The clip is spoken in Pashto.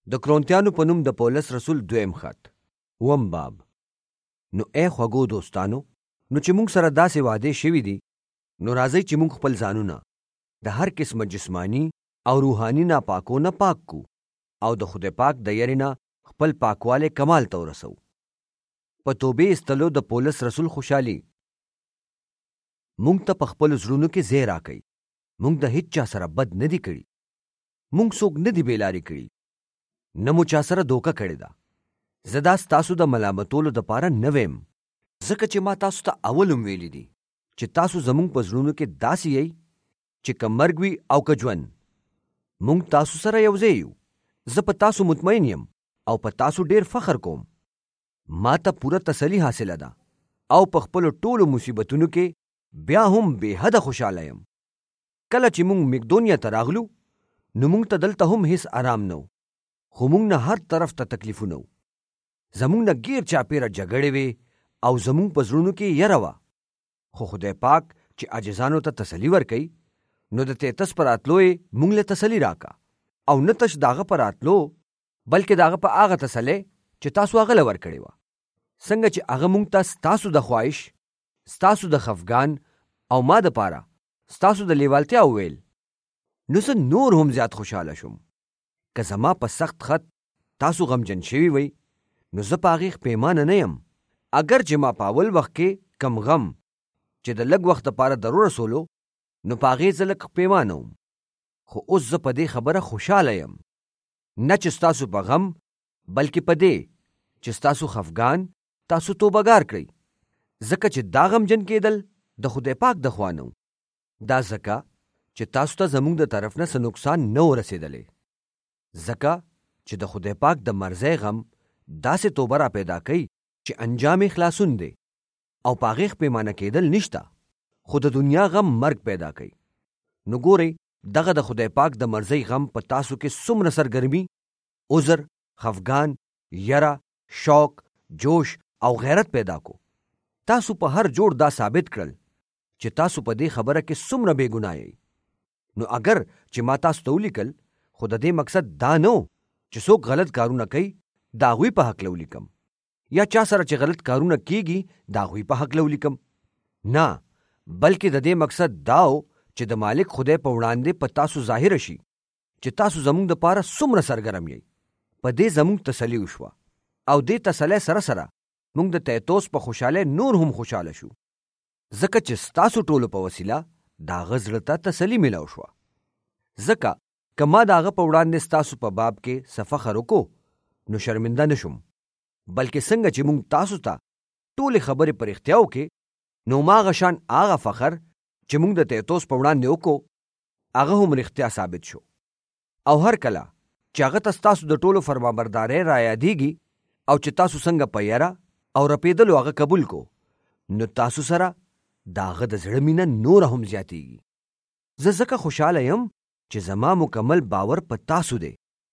د کرونتیانو په نوم د پولس رسول دویم خط، اووم باب. نو ای خوږو دوستانو، نو چې موږ سره داسې وعدې شوي دي، نو راځئ چې موږ خپل ځانونه د هر قسمه جسمانی او روحاني ناپاکو نه پاک کو او د خدای پاک د یری نه خپل پاکواله کمال ته ورسو. په توبې استلو د پولس رسول خوشحالي موږ ته په خپل زړونو کې ځای راکوي. موږ د هیڅ چا سره بد نه دي کړي، موږ څوک نه دي بېلارې کړي، نه مو چا سره دوکه کړې ده. زه دا ستاسو د ملامتولو دپاره نه ویم، ځکه چې ما تاسو ته اول هم ویلي دي چې تاسو زموږ په زړونو کې داسې یئ چې که مرګ وي او که ژوند، موږ تاسو سره یو ځای یو. زه په تاسو مطمئن یم او په تاسو ډیر فخر کوم. ما ته پوره تسلی حاصله ده او په خپلو ټولو مصیبتونو کې بیا هم بې حده خوشحاله یم. کله چې موږ مقدونیه ته راغلو نو موږ ته دلته هم هیڅ آرام نه و، خو موږ نه هر طرف ته تکلیفونه و. زموږ نه ګیر چاپیره جګړې وې او زموږ په زړونو کې یره وه. خو خدای پاک چې عاجزانو ته تسلی ورکوي، نو د تیتس پر راتلو یې موږ له تسلی راکا، او نه تش داغه پر راتلو بلکې داغه په هغه تسلی چې تاسو هغه له ورکړې وه، څنګه چې هغه موږ ته ستاسو د خواهش، ستاسو د خفګان او ما دپاره ستاسو د لیوالتیا وویل. نو زه نور هم زیات خوشحاله شوم. که زما په سخت خط تاسو غمجن شوي وئ، نو زه په هغې پیمانه نه یم. اگر چې ما په اول وخت کې کم غم چې د لږ وخت دپاره ضرور رسولو، نو په هغې زه لږ پیمانه وم. خو اوس زه په دې خبره خوشحاله یم، نه چې ستاسو په غم بلکې په دې چې ستاسو خفګان تاسو توبهګار کړئ، ځکه چې دا غمجن کېدل د خدای پاک د خوا نه و. دا ځکه چې تاسو ته زموږ د طرف نه څه نقصان نه و رسېدلی، ځکه چې د خدای پاک د مرضی غم داسې توبه را پیدا کوي چې انجام یې خلاصون دی او په هغې پیمانه کېدل نشته، خو د دنیا غم مرګ پیدا کوي. نو ګورئ، دغه د خدای پاک د مرضی غم په تاسو کې څومره سرګرمي، عذر، خفګان، یره، شوق، جوش او غیرت پیدا کو. تاسو په هر جوړ دا ثابت کړل چې تاسو په دې خبره کې څومره بې ګناه یئ. نو اگر چې ما تاسو ته ولیکل، خو د دې مقصد دا نه و چې څوک غلط کارونه کوي د هغوی په حق ولیکم، یا چا سره چې غلط کارونه کیږي د هغوی په حق ولیکم. نه، بلکې د دې مقصد دا و چې د مالک خدای په وړاندې په تاسو ظاهر شي چې تاسو زموږ دپاره څومره سرګرم یئ. په دې زموږ تسلي وشوه، او دې تسلی سره سره موږ د تیتوس په خوشحالی نور هم خوشحاله شو، ځکه چې ستاسو ټولو په وسیله د هغه زړه ته تسلي میلاو شوه. ځکه که ما د هغه په وړاندې ستاسو په باب کې څه فخر وکړو، نو شرمنده نه شم، بلکې څنګه چې موږ تاسو ته ټولې خبرې په رښتیا وکړې، نو ما هغه شان هغه فخر چې موږ د تیتوس په وړاندې وکړو، هغه هم رښتیا ثابت شو. او هر کله چې هغه ته ستاسو د ټولو فرمانبردارۍ را یادېږي او چې تاسو څنګه په یره او رپېدلو هغه قبول کو، نو تاسو سره د هغه د زړه مینه نوره هم زیاتېږي. زه ځکه خوشحاله یم چې زما مکمل باور په تاسو دی